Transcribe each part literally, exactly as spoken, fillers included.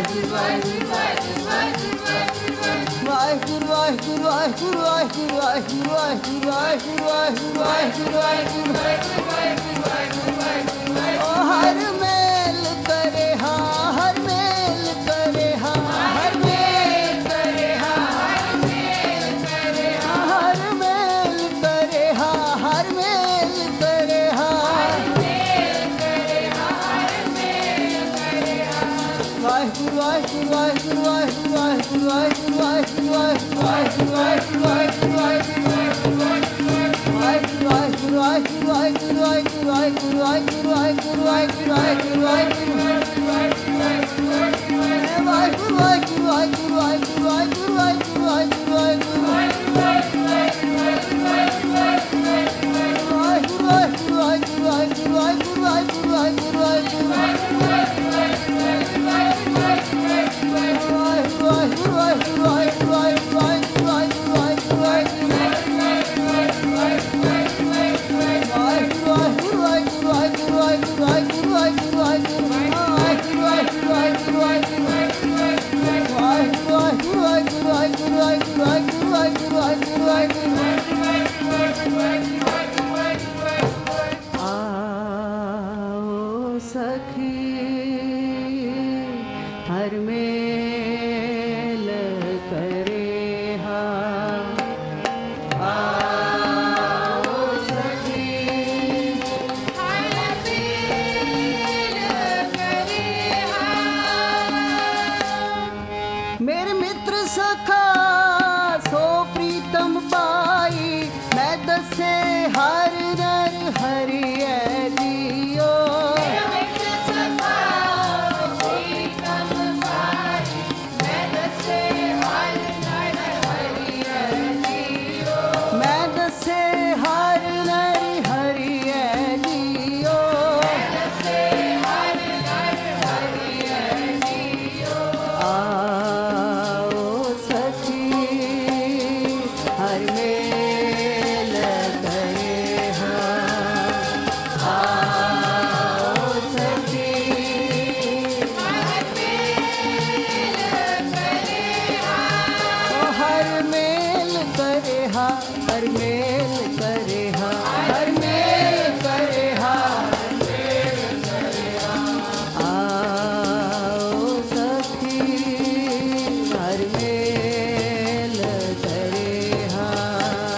ਵਾਹਿਗੁਰੂ ਵਾਹਿਗੁਰੂ ਵਾਹਿਗੁਰੂ ਵਾਹਿਗੁਰੂ ਵਾਹਿਗੁਰੂ ਵਾਹਿਗੁਰੂ ਵਾਹਿਗੁਰੂ ਵਾਹਿਗੁਰੂ ਵਾਹਿਗੁਰੂ ਵਾਹਿਗੁਰੂ ਓ ਹਰ ਮੇਲ ਕਰੇ ਹਾਂ ਹਰ ਮੇਲ ਕਰੇ ਹਾਂ ਹਰ ਮੇਲ ਕਰੇ ਹਾਂ ਹਰ ਮੇਲ ਕਰੇ ਹਾਂ ਹਰ ਮੇਲ ਕਰੇ ਹਾਂ ਹਰ ਮੇਲ ਕਰੇ ਹਾਂ ਵਾਹਿਗੁਰੂ ਵਾਹਿਗੁਰੂ ਵਾਹਿਗੁਰੂ ਵਾਹਿਗੁਰੂ ਵਾਹਿਗੁਰੂ ਵਾਹਿਗੁਰੂ ਵਾਹਿਗੁਰੂ ਵਾਹਿਗੁਰੂ ਵਾਹਿਗੁਰੂ ਵਾਹਿਗੁਰੂ हर मेल करे हाँ आओ सखी हर मेल करे हाँ मेरे मित्र सखा सो प्रीतम पाई मैं दसे हर नर हरिय दियो हर मेल करे हाँ हर मेल करे हाँ आओ सखी हर मेल करे हाँ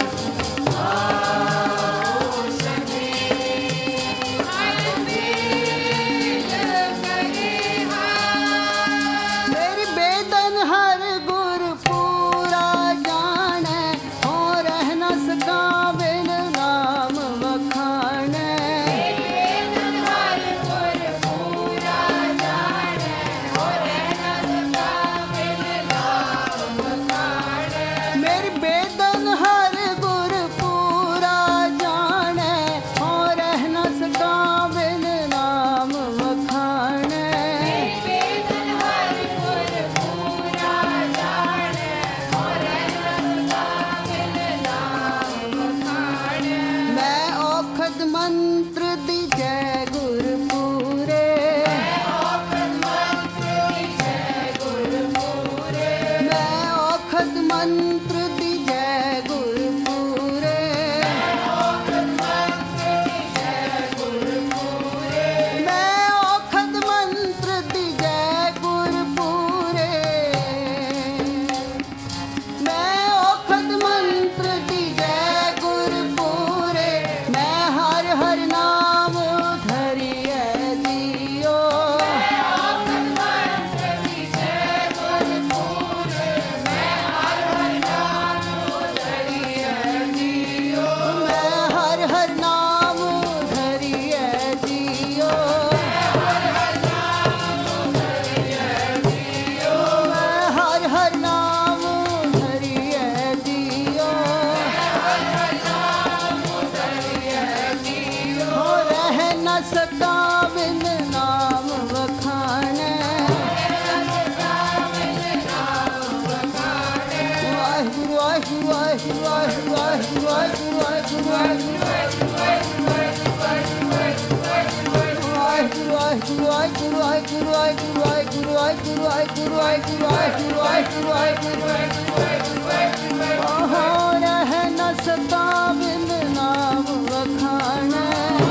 आओ सखी हर मेल करे हाँ मेरी बेदन हर गुर पूरा जाने बिन नाम वखाने बेदन हर गुर पूरा जाने और रहना सका बिन नाम वखाने मेरी बेदन हर गुर पूरा जाने और रहना सका बिन नाम वखाने बेदन हर गुर पूरा जाने और रहना सका बिन मैं औखद मंत्र दी जय गुरपुरे मैं औखद मंत्र दी जय गुरपुरे मैं औखद मंत्र दी जय गुरपुरे मैं औखद मंत्र दी जय गुरपुरे मैं हर हर नाम धरिए दियो मैं औखद मंत्र दी जय गुरपुरे मैं हर हर नाम धरिए दियो मैं हर हर नाम धरिए दियो मैं हर हर नाम धरिए दियो हो रह न सका बिन नाम वखाने वाहिगुरु वाहिगुरु वाहिगुरु वाहिगुरु वाहिगुरु वाहिगुरु वाहिगुरु वाहिगुरु वाहिगुरु वाहिगुरु वाहिगुरु वाहिगुरु वाहिगुरु वाहिगुरु वाहिगुरु वाहिगुरु वाहिगुरु वाहिगुरु वाहिगुरु वाहिगुरु वाहिगुरु ओहो रह न सका बिन नाम वखाना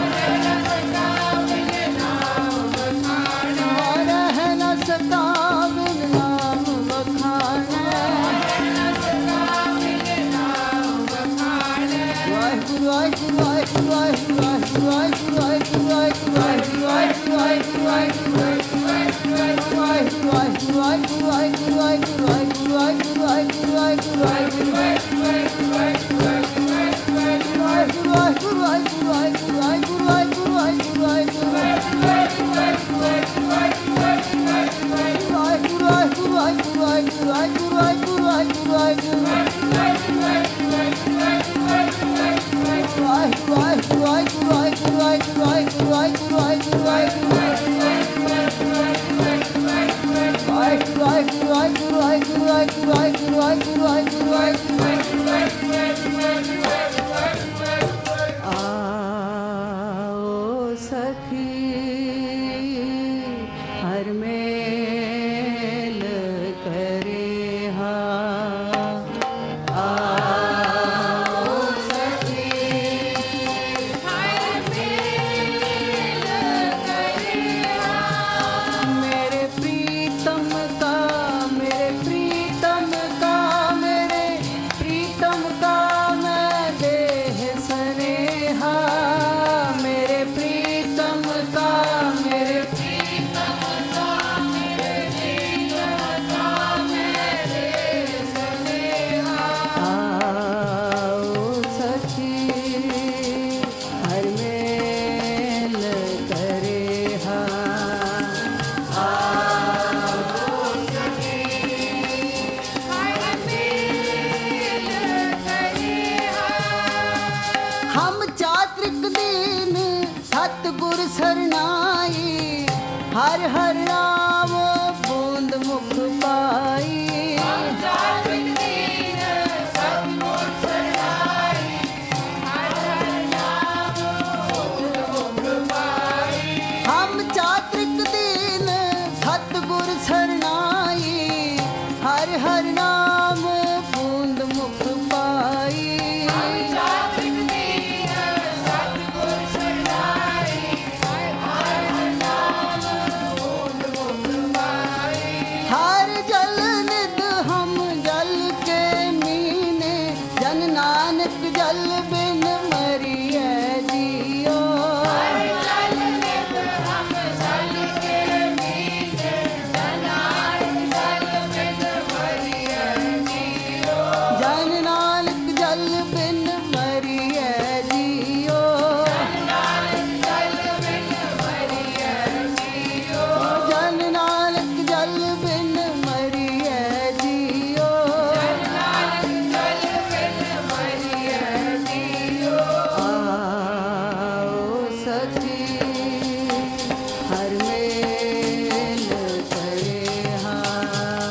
रह न सका बिन नाम वखाना वाहिगुरु वाहिगुरु वाहिगुरु वाहिगुरु वाहिगुरु वाहिगुरु वाहिगुरु वाहिगुरु वाहिगुरु वाहिगुरु आओ सखी हर मेल करे हाँ आओ सखी हर मेल करे हाँ मेरे प्रीतम का मेरे प्रीतम का मेरे प्रीतम का मैं देह सनेहा मेरे प्रीतम का मेरे प्रीतम का मेरे प्रीतम का मैं देह सनेहा आओ सखी हर मेल करे हाँ आओ सखी हर मेल करे हम चात्रिक दीन सतगुर सरनाई हर हर नाम बूंद मुख पाई हम चात्रिक दीन सतगुर सरनाई हर हर नाम बूंद मुख पाई हम चात्रिक दीन सतगुर सरनाई हर हर नाम बूंद मुख पाई हर जल निध हम जल के मीने जन नानक जल बिन मरिए जियो हर जल निध हम जल के मीने जन नानक जल बिन मरिए जियो जन नानक जल बिन मरिए जियो जन नानक जल बिन मरिए जियो जन नानक जल बिन मरिए जियो जन नानक जल बिन मरिए जियो आओ सखी हर मेल करे हाँ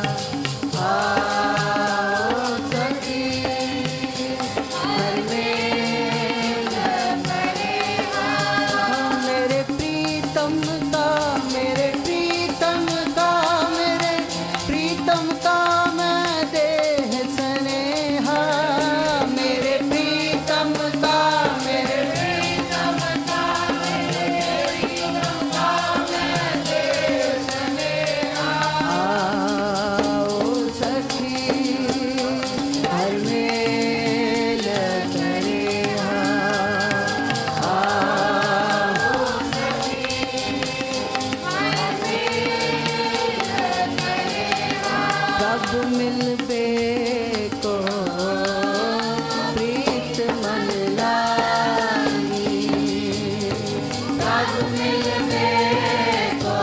आओ सखी हर मेल करे हाँ मेरे प्रीतम का मेरे प्रीतम का मेरे प्रीतम का मैं देह सनेहा मेरे प्रीतम का मेरे प्रीतम का मेरे प्रीतम का मैं देह सनेहा आओ सखी हर मेल करे हाँ आओ सखी हर मेल करे हाँ कब मिलबे को प्रीत मन लागी कब मिलबे को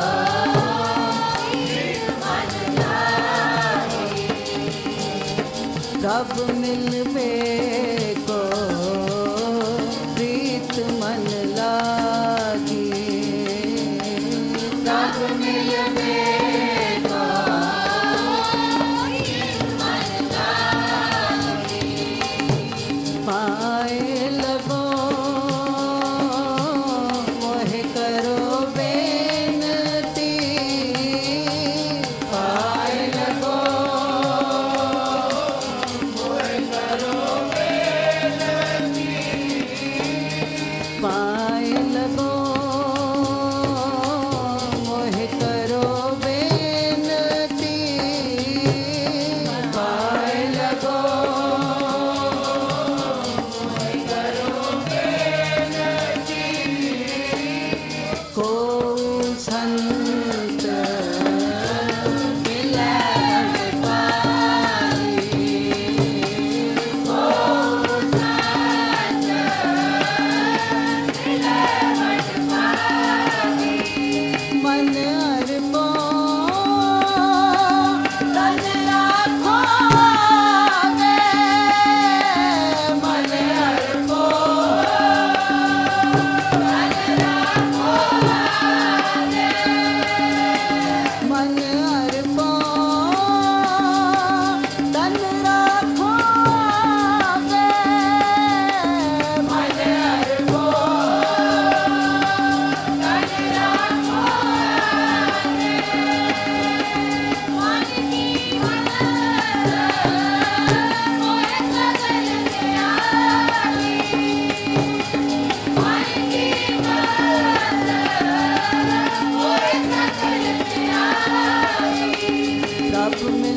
प्रीत मन लागी कब मिलबे को प्रीत मन लागी कब मिलबे को प्रीत मन लागी पाए लगो मोहे करो बेनती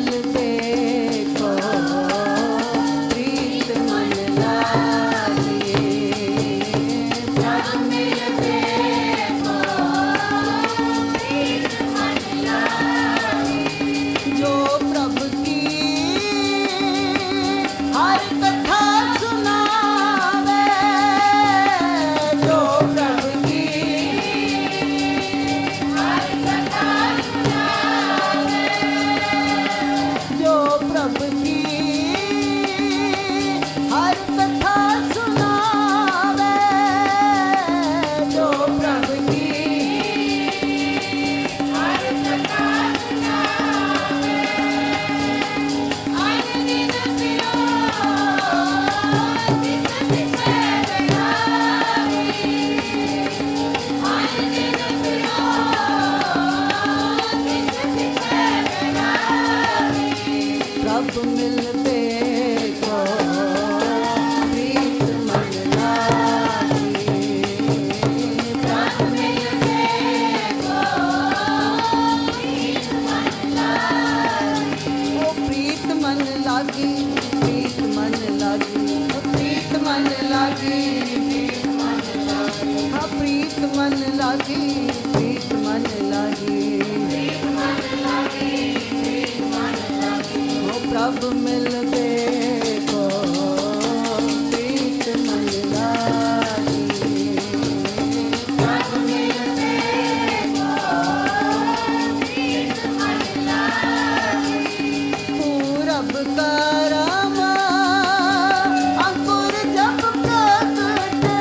मिलते को प्रीत मन लागे, प्रभु मिलते को प्रीत मन लागे। जो प्रभु की हर कथा सुनावे, जो प्रभु की हर कथा सुनावे, जो प्रभु की हर कथा सुनावे, जो प्रभु की हर कथा सुनावे, आए दिन पियो दिस दिशे गयावी, आए दिन पियो दिस दिशे गयावी। प्रभु मिलते को प्रीत मन लागे, प्रभु मिलते को प्रीत मन लागे। ओ प्रीत मन लागी, प्रीत मन लागी, ओ प्रीत मन लागी, प्रीत मन लागी, हाँ प्रीत मन लागी, प्रीत मन लागी, प्रीत मन लागी, प्रीत मन लागी। ओ प्रभु मिलते को प्रीत मन लागी, प्रभु मिलते को प्रीत मन लागी। पूरब का रामा अंकुर जब प्रगटे,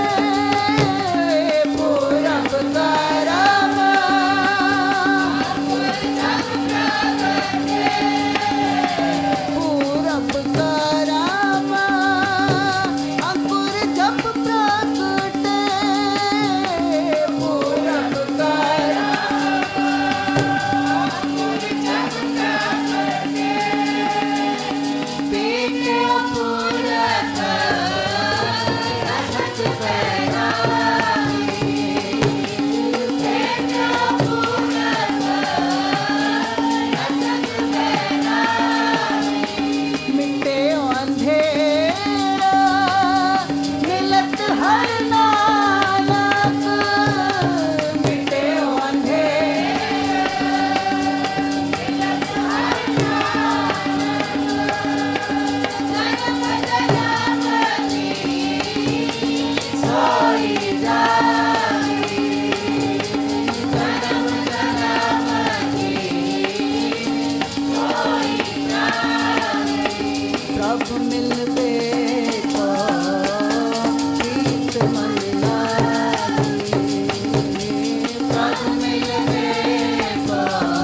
पूरब का रामा अंकुर जब प्रगटे, पूरब का रामा अंकुर जब प्रगटे, पूरब का रामा अंकुर जब प्रगटे। बेटे पुरख रसत पैरावी, बेटे पुरख रसत पैरावी। मिटे अंधेरा मिलत हर नानक, मिटे अंधेरा मिलत हर नानक। जन्म जन्म की सोई जागी, जन्म जन्म की सोई जागी। प्रभु मिलते को प्रीत मन लागे, प्रभु मिलते को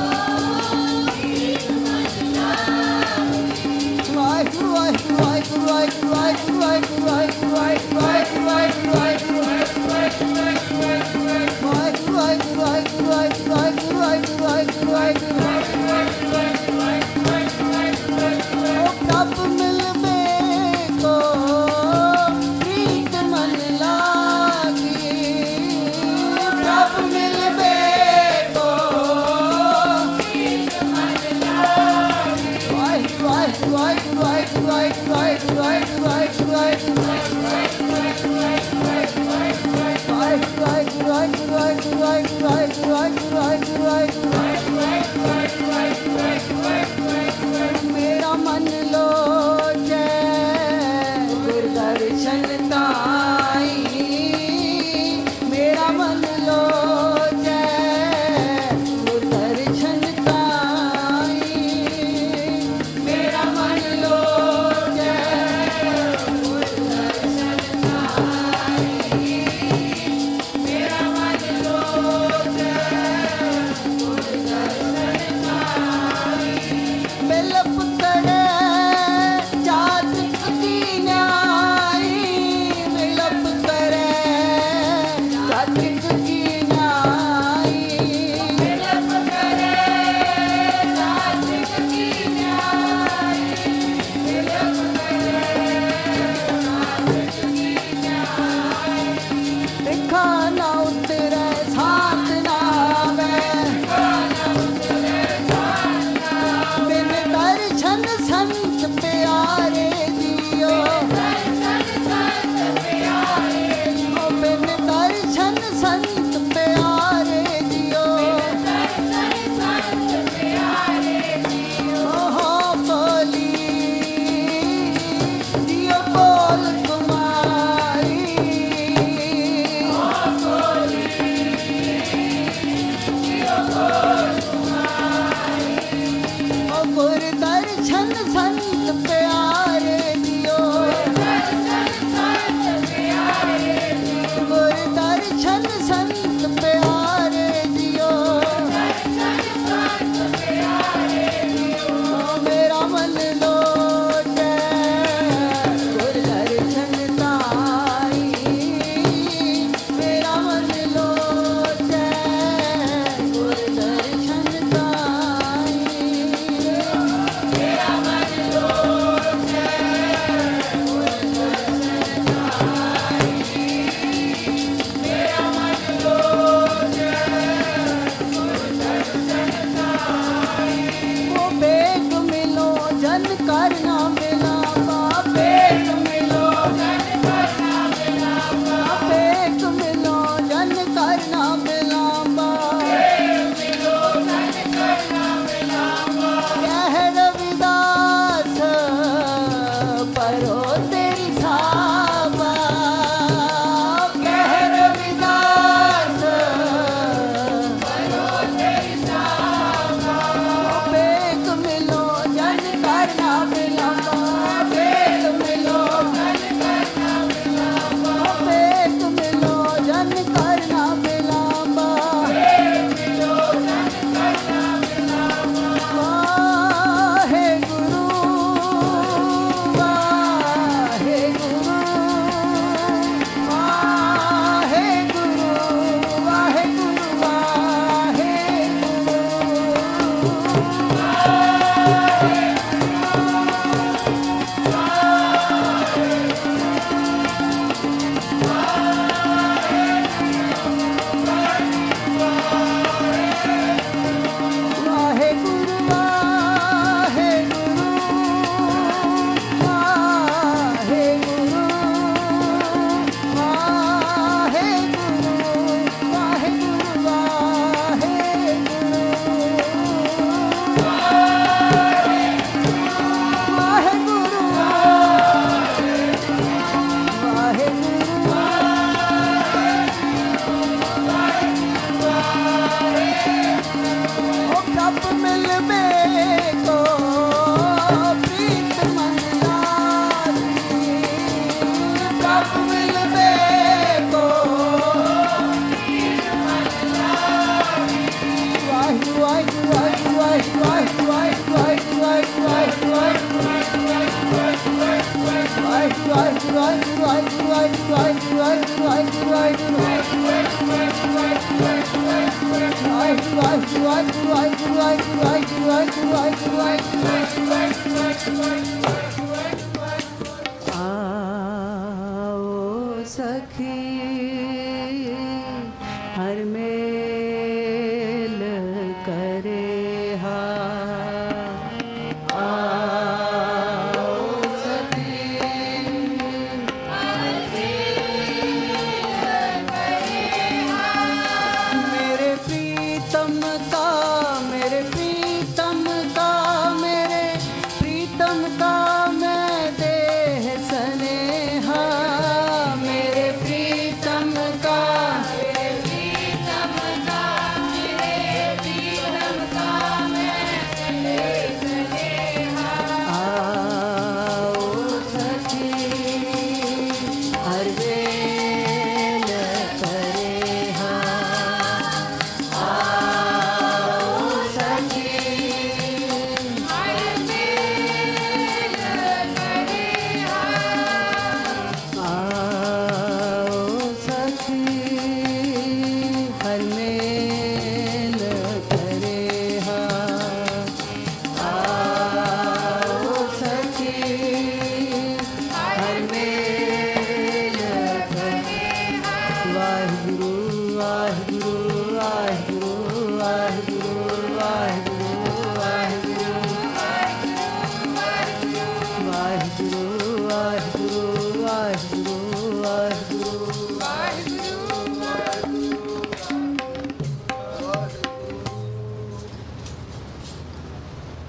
प्रीत मन लागे। वाहिगुरु वाहिगुरु वाहिगुरु वाहिगुरु वाहिगुरु वाहिगुरु वाहिगुरु वाहिगुरु वाहिगुरु वाहिगुरु वाहिगुरु ओ प्रभु मिलते को प्रीत मन लागे, प्रभु मिलते को प्रीत मन लागे। वाहिगुरु वाहिगुरु वाहिगुरु वाहिगुरु वाहिगुरु वाहिगुरु वाहिगुरु वाहिगुरु मेरा मन लो जय गुरदर्शन ताई, मेरा मन लो जय गुरदर्शन ताई, मेरा मन लो जय गुरदर्शन ताई, मेरा मन लो जय गुरदर्शन ताई। बेल पुतड़े जात की न्याई, बेल पुतड़े जात की न्याई, बेल पुतड़े जात की न्याई, बेल पुतड़े जात की न्याई। देखा ना उतरे साथ नावे, बिन दर्शन गुर दर्शन संत प्यारे जियो गुर दर्शन संत प्यारे जियो मेरा मन लोटे गुर दर्शन ताई मेरा मन लोटे गुर दर्शन ताई मेरा मन लोटे गुर दर्शन ताई मेरा मन लोटे गुर दर्शन ताई वो बेग मिलो जन करना मिला बेग मिलो जन करना मिला बेग मिलो जन करना मिला बेग मिलो जन करना मिला कह रविदास परो तेरी साबा कह रविदास परो तेरी साबा बेग मिलो जन करना मिला बेग मिलो जन करना मिला बेग मिलो जन करना मिला बेग मिलो जन करना मिला वाहे गुरु वाहे गुरु वाहे गुरु वाहे गुरु वाहे वाहे गुरु वाहे गुरु वाहे गुरु वाहे गुरु वाहे गुरु वाहे गुरु वाहे गुरु वाहे ओ प्रभ मिलबे को प्रीत मन लागी प्रभ मिलबे को प्रीत मन लागी वाहिगुरु वाहिगुरु वाहिगुरु वाहिगुरु वाहिगुरु वाहिगुरु